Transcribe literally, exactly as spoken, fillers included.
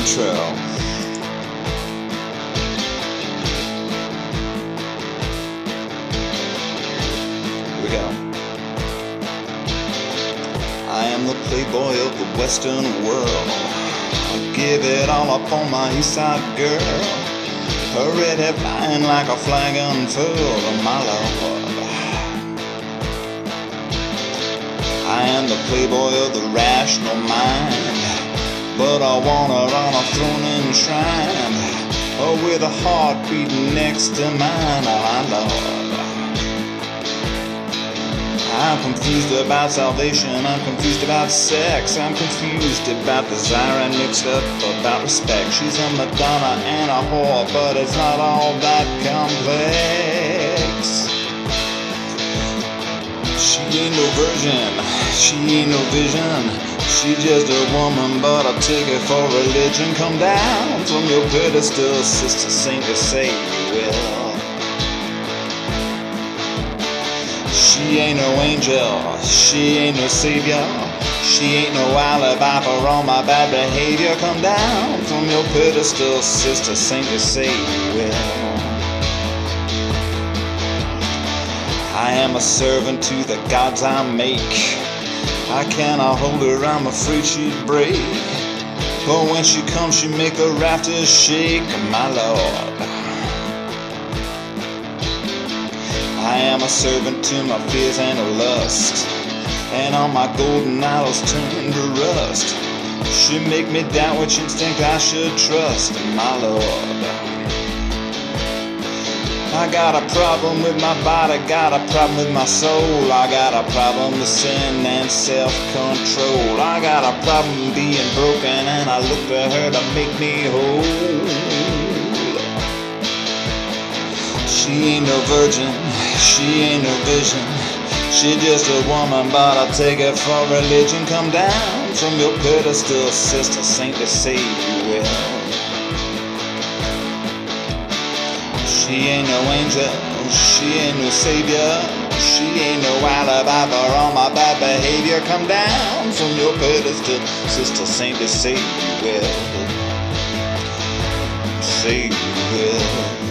intro. Here we go. I am the playboy of the Western world. I'll give it all up on my east side girl. Already flying like a flag unfurled, oh my lord. I am the playboy of the rational mind, but I want her on a throne enshrined, oh, with a heart beating next to mine, oh my lord. I'm confused about salvation, I'm confused about sex, I'm confused about desire and mixed up about respect. She's a Madonna and a whore, but it's not all that complex. She ain't no virgin, she ain't no vision, she just a woman, but I'll take it for religion. Come down from your pedestal, sister saint, to say you will. She ain't no angel, she ain't no savior, she ain't no alibi for all my bad behavior. Come down from your pedestal, sister saint, to say you will. I am a servant to the gods I make. I cannot hold her, I'm afraid she'd break. But when she comes, she make the rafters shake, my lord. I am a servant to my fears and her lust, and all my golden idols turn to rust. She make me doubt which instinct I should trust, my lord. I got a problem with my body, got a problem with my soul. I got a problem with sin and self-control. I got a problem being broken, and I look to her to make me whole. She ain't no virgin, she ain't no vision, she just a woman, but I'll take it for religion. Come down from your pedestal, sister saint, to say you will. She ain't no angel, she ain't no savior, she ain't no alibi for all my bad behavior. Come down from your pedestal, sister saint, to say you will. Say you will.